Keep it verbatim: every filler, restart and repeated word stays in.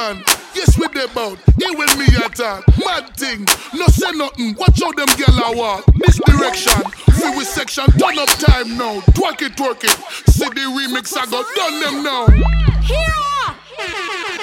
Babylon. Yes, we dey bout. Here when me attack. Mad thing. No say nothing. Watch how them gyal a walk. This direction. Free with section. Turn up time now. Twerk it, twerk it. See the remix I got done them now. Hero!